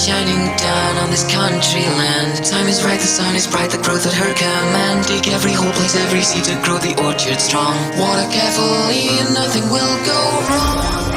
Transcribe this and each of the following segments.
shining down on this country land. Time is right, the sun is bright, the growth at her command. Dig every hole, place every seed to grow the orchard strong. Water carefully and nothing will go wrong.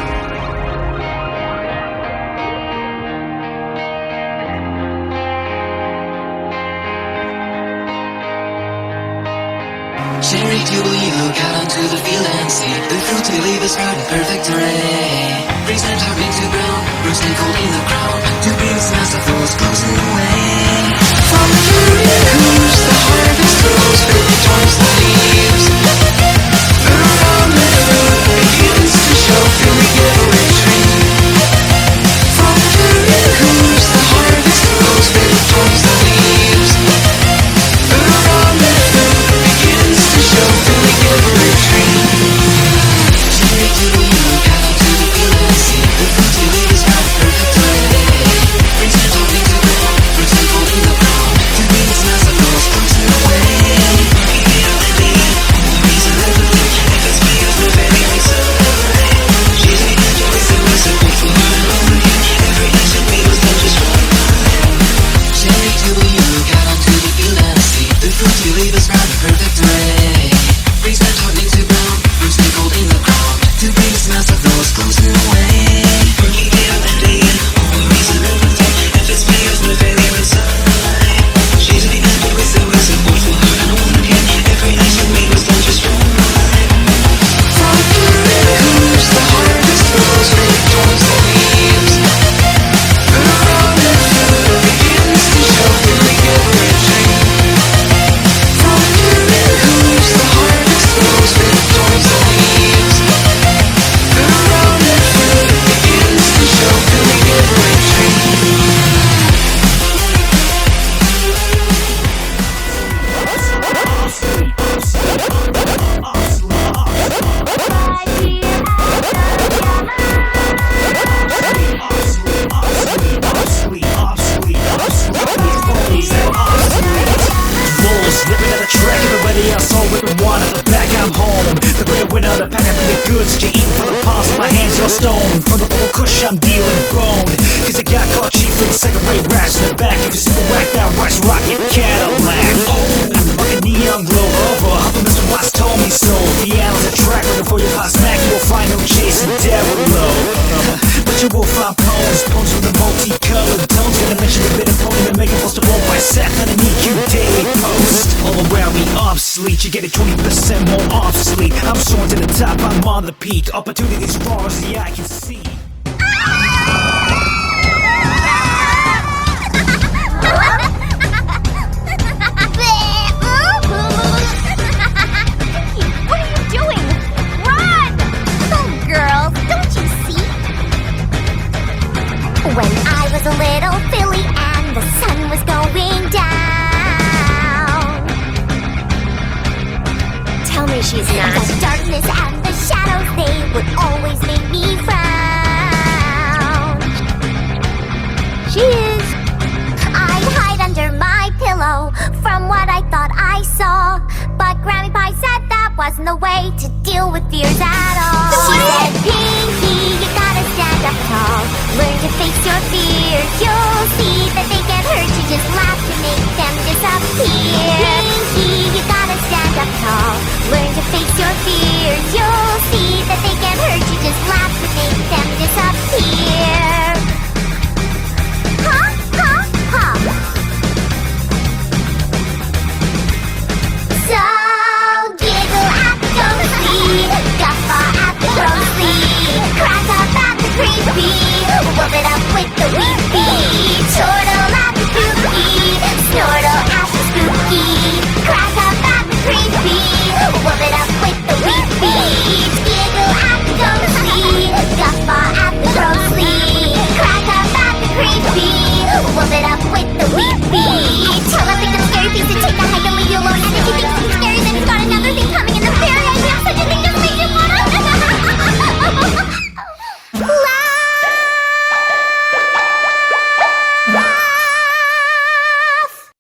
Cherry Jubilee, look out onto the field and see the fruit we leave is sprout in perfect array. Breeze and turning to ground, roots take hold in the ground to bring the smells of those closing away. From the roots, the harvest grows, with the joins the leaves. Around the fruit begins to show, filling every tree. From the roots, the harvest grows, with the joins the leaves. Around the fruit begins to show, filling every tree. Cherry Jubilee, look out onto the field and see the fruit we leave is sprout in perfect array. Breeze and turning to ground, roots take hold in the ground to bring the smells of those closing away. Cherry Jubilee, look out onto the field and see the fruit we leave is sprout in perfect array. Breeze and turning to ground, roots take hold in the ground to bring the smells of those closing away. Working day out and day in, always a little thing. If it's me, it's my failure inside. She's the end with the wisdom, both for her and all again. Every night you made was done just right. From the roots, the harvest grows, with the joins the leaves. Around the fruit begins to show, filling every tree. From the roots, the harvest grows, with the joins the leaves. Around the fruit begins to show, filling every tree. Living at a track, everybody else all ripping one at the back. I'm home, the breadwinner, the pack of the goods that you eat from the palms of my hands, your stone. From the full kush, I'm dealing bone. Cause I got caught cheap with the second rate rats in the back. If you see the whack, that rice rocket Cadillac. Oh, fucking neon glow over. Hoping Mr. Watts told me so. The Allen's a track, looking for your hot smack. You will find no chasing devil low. But you will find poems with the multicolored tones. Gonna mention the bit of pony and make it post a won't by Seth on an EQ daily post. All around me obsolete, you get it 20% more obsolete. I'm soaring to the top, I'm on the peak. Opportunities far as the eye can see. What are you doing? Run! Oh, girls, don't you see? When I was a little filly and the sun was going down. Tell me she's not. The darkness and the shadows, they would always make me frown. She is. I'd hide under my pillow from what I thought I saw. But Grammy Pie said that wasn't the way to deal with fears at all. She said, Pinky, you gotta stand up tall. Learn to face your fears.